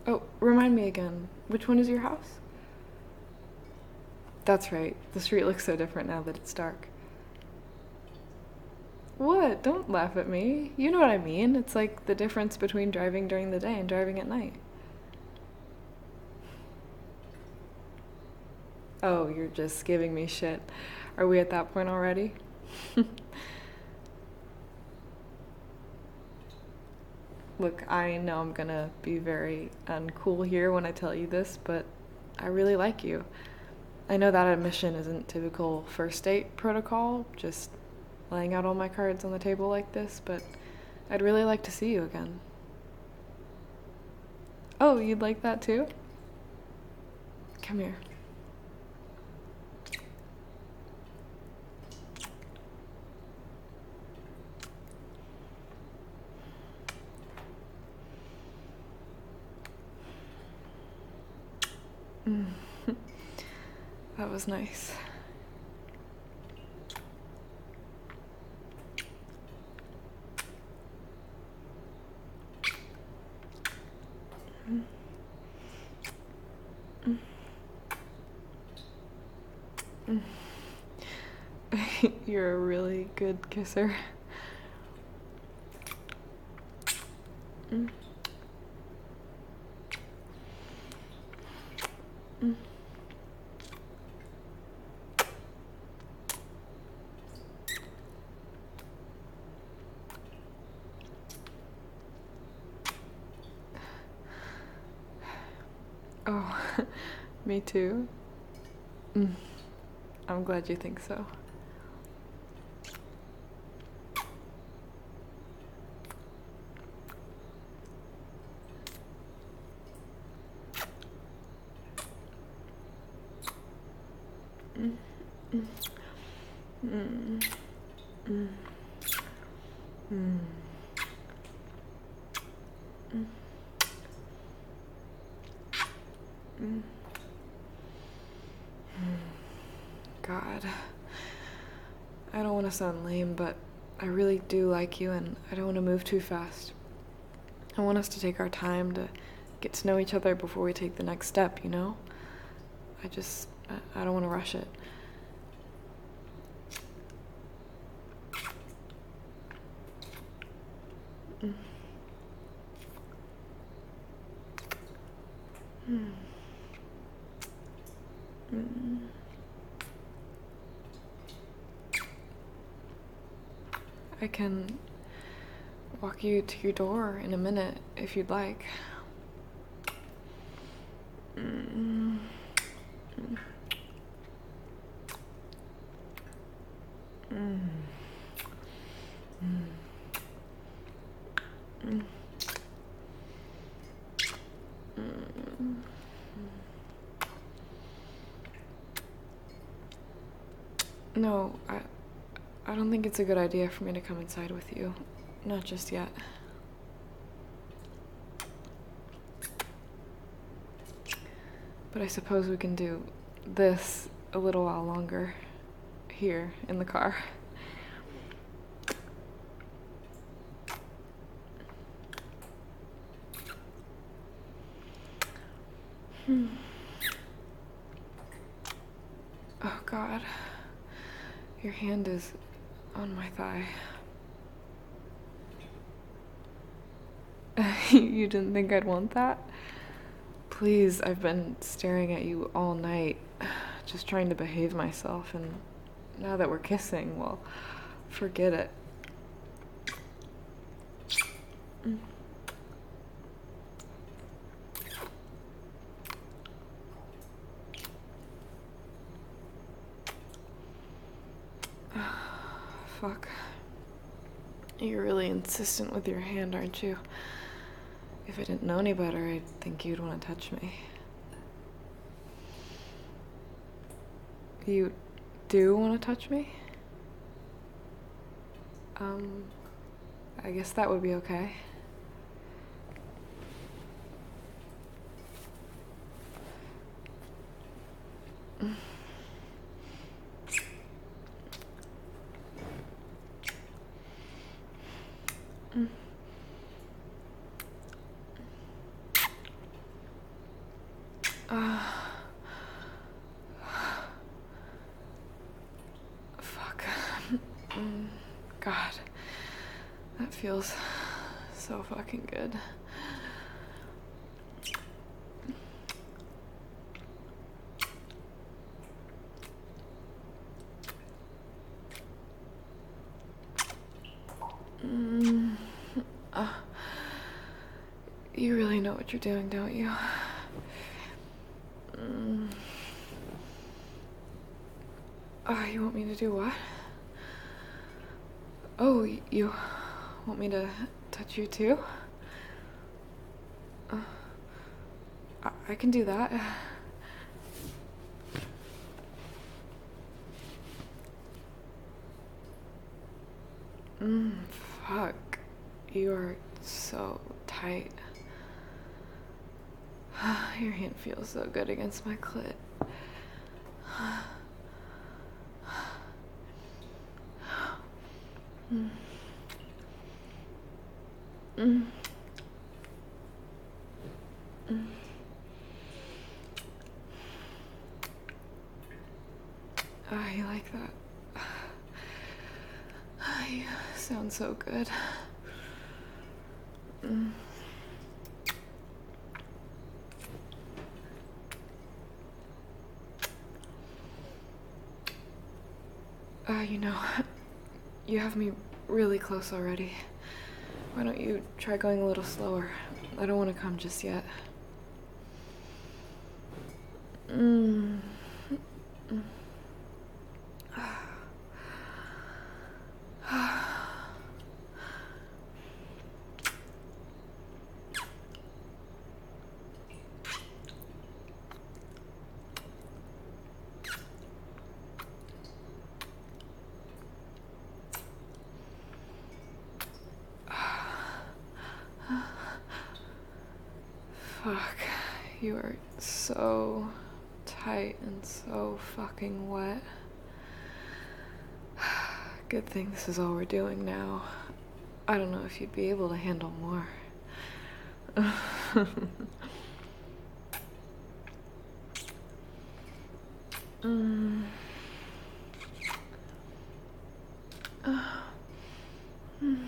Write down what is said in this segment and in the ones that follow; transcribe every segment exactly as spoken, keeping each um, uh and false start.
Oh, remind me again. Which one is your house? That's right. The street looks so different now that it's dark. What? Don't laugh at me. You know what I mean. It's like the difference between driving during the day and driving at night. Oh, you're just giving me shit. Are we at that point already? Look, I know I'm gonna be very uncool here when I tell you this, but I really like you. I know that admission isn't typical first date protocol, just laying out all my cards on the table like this, but I'd really like to see you again. Oh, you'd like that too? Come here. Mm. That was nice. Mm. Mm. Mm. You're a really good kisser. Mm. Mm. Oh, me too. Mm. I'm glad you think so. Mm. Mm. Mm. Mm. Mm. Mm. Mm. God. I don't want to sound lame, but I really do like you and I don't want to move too fast. I want us to take our time to get to know each other before we take the next step, you know? I just, I, I don't want to rush it. Mm. Mm. Mm. I can walk you to your door in a minute if you'd like. Mm. Mm. Mm. Mm. Mm. No, I, I don't think it's a good idea for me to come inside with you. Not just yet. But I suppose we can do this a little while longer here in the car. Hmm. Oh God, your hand is on my thigh. You didn't think I'd want that? Please, I've been staring at you all night, just trying to behave myself, and now that we're kissing, well, forget it. Mm. Fuck. You're really insistent with your hand, aren't you? If I didn't know any better, I'd think you'd want to touch me. You do want to touch me? Um, I guess that would be okay. Mm. Mm. Uh, fuck. Mm, God. That feels so fucking good. Mm, uh, you really know what you're doing, don't you? Mm. Oh, you want me to do what? Oh, you want me to touch you too? Uh, I, I can do that. Mm, fuck. You are so tight. Your hand feels so good against my clit. Mm. Mm. Mm. Oh, you like that? You sound so good. Mm. Uh, you know, you have me really close already. Why don't you try going a little slower? I don't want to come just yet. Mm. Mm. Fuck, you are so tight and so fucking wet. Good thing this is all we're doing now. I don't know if you'd be able to handle more. mm. Uh. Mm.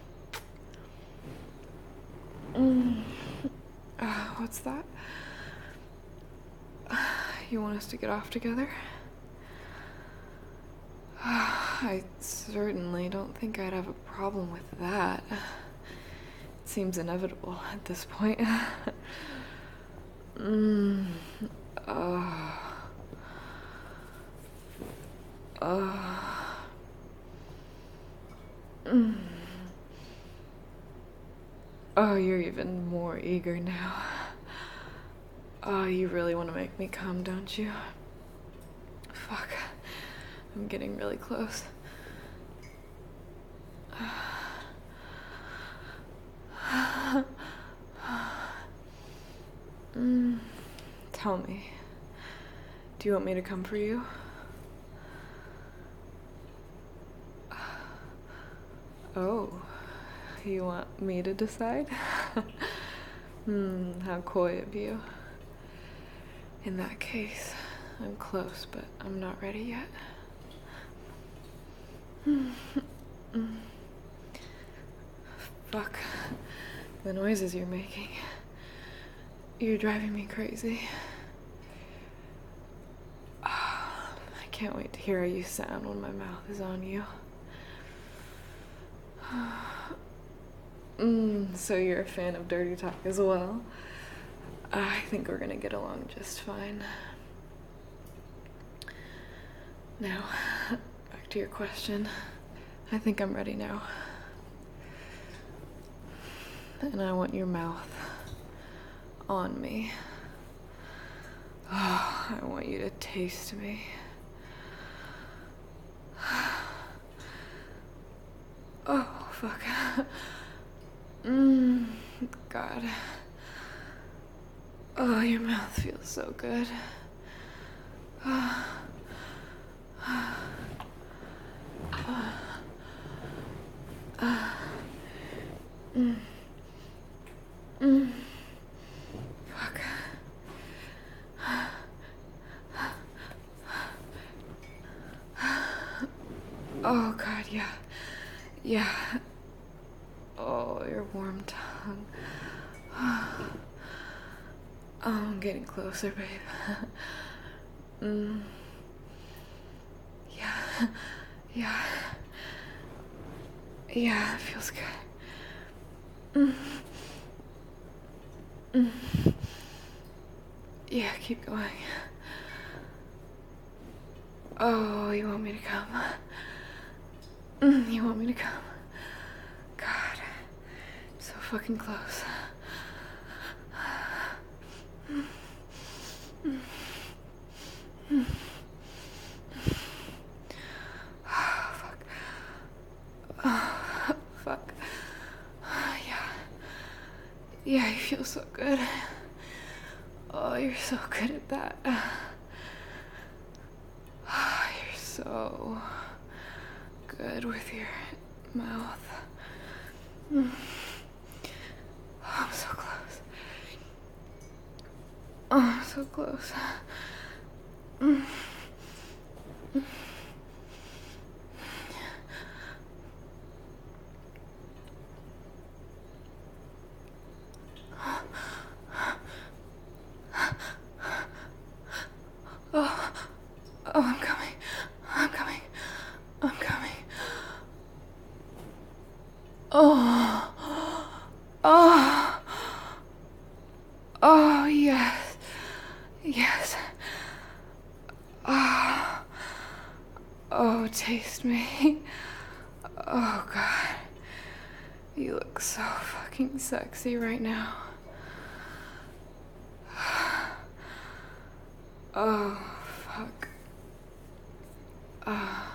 Mm. Uh, what's that? You want us to get off together? I certainly don't think I'd have a problem with that. It seems inevitable at this point. mm. uh. Uh. Mm. Oh, you're even more eager now. Oh, you really want to make me come, don't you? Fuck. I'm getting really close. mm. Tell me, do you want me to come for you? Oh, you want me to decide? Hmm, how coy of you. In that case, I'm close, but I'm not ready yet. Fuck. The noises you're making. You're driving me crazy. I can't wait to hear how you sound when my mouth is on you. mm, so you're a fan of dirty talk as well? I think we're gonna get along just fine. Now, back to your question. I think I'm ready now. And I want your mouth on me. Oh, I want you to taste me. Oh, fuck. Mmm, God. Oh, your mouth feels so good. Mm. Mm. Fuck. Yeah. Yeah. Oh, your warm tongue. Oh, I'm getting closer, babe. mm. Yeah. Yeah. Yeah, it feels good. Mm. Mm. Yeah, keep going. Oh, you want me to come? Mm, you want me to come? God, so fucking close. Mm. Mm. Mm. Oh, fuck. Oh, fuck. Yeah. Yeah, you feel so good. Oh, you're so good at that. Oh, you're so good with your mouth. Mm. Oh, I'm so close. Oh, I'm so close. Mm. Mm. Oh, oh, I'm coming. I'm coming. I'm coming. Oh, oh, oh, yes, yes. Oh, oh, taste me. Oh, God. You look so fucking sexy right now. Oh, fuck. Oh.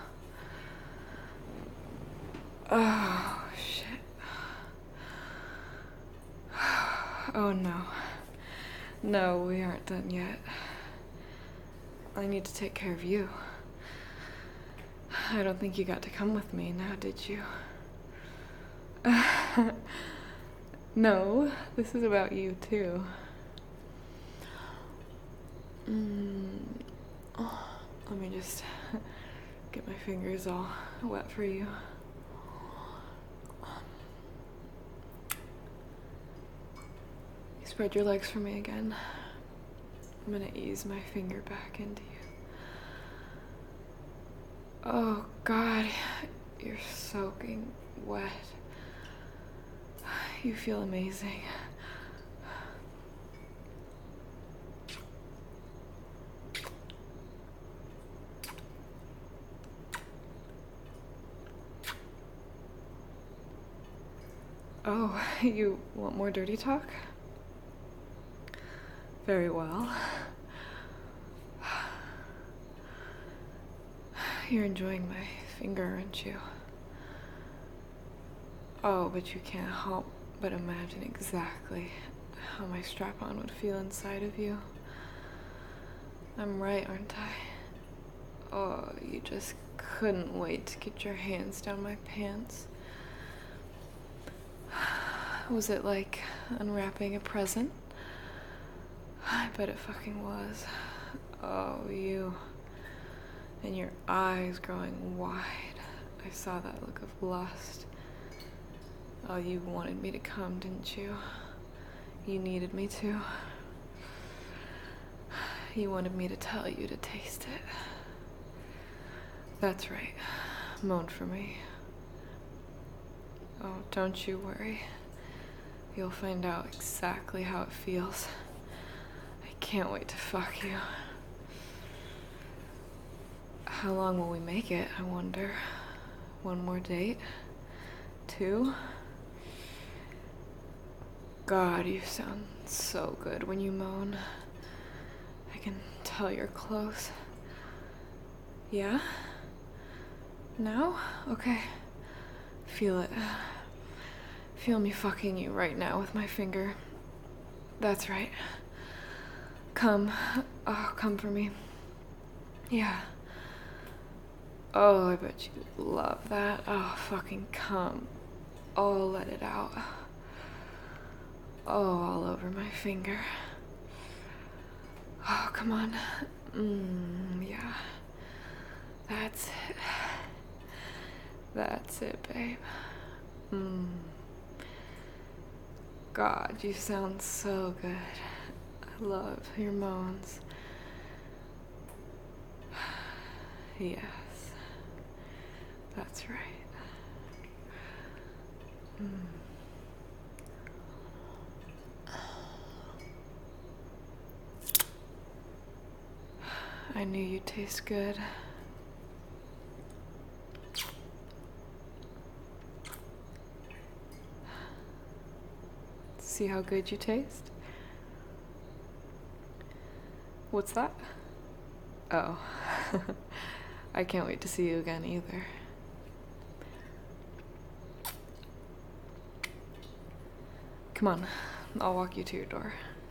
Oh, shit. Oh, no. No, we aren't done yet. I need to take care of you. I don't think you got to come with me now, did you? No, this is about you, too. Mm. Oh, let me just get my fingers all wet for you. Spread your legs for me again. I'm gonna ease my finger back into you. Oh, God, you're soaking wet. You feel amazing. Oh, you want more dirty talk? Very well. You're enjoying my finger, aren't you? Oh, but you can't help but imagine exactly how my strap-on would feel inside of you. I'm right, aren't I? Oh, you just couldn't wait to get your hands down my pants. Was it like unwrapping a present? I bet it fucking was. Oh, you. And your eyes growing wide. I saw that look of lust. Oh, you wanted me to come, didn't you? You needed me to. You wanted me to tell you to taste it. That's right. Moan for me. Oh, don't you worry. You'll find out exactly how it feels. I can't wait to fuck you. How long will we make it, I wonder? One more date? Two? God, you sound so good when you moan. I can tell you're close. Yeah? Now? Okay. Feel it. Feel me fucking you right now with my finger. That's right. Come. Oh, come for me. Yeah. Oh, I bet you love that. Oh, fucking come. Oh, let it out. Oh, all over my finger. Oh, come on. Mmm, yeah. That's it. That's it, babe. Mm. God, you sound so good. I love your moans. Yes, that's right. Mm. I knew you'd taste good. See how good you taste? What's that? Oh. I can't wait to see you again either. Come on, I'll walk you to your door.